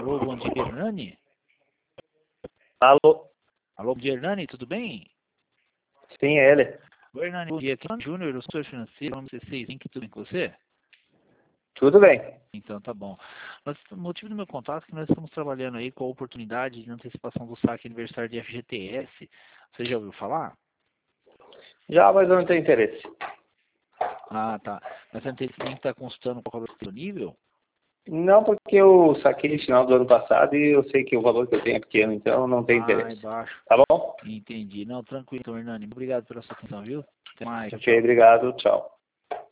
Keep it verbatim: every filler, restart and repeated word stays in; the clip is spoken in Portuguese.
Alô, bom dia, Hernani? Alô? Alô, bom dia, Hernani, tudo bem? Sim, é ele. Oi, Hernani, bom dia. Aqui é o Júnior, eu sou financeiro, nome C seis, tudo bem com você? Tudo bem. Então, tá bom. Mas, o motivo do meu contato é que nós estamos trabalhando aí com a oportunidade de antecipação do saque aniversário de F G T S. Você já ouviu falar? Já, mas eu não tenho interesse. Ah, tá. Mas você tem que estar consultando qual é o seu nível? Não, porque eu saquei no final do ano passado e eu sei que o valor que eu tenho é pequeno, então não tenho Ah, é interesse. baixo. Tá bom? Entendi. Não, tranquilo, então, Hernani. Obrigado pela sua atenção, viu? Até mais. Tchau, Ok, tchau. obrigado. Tchau.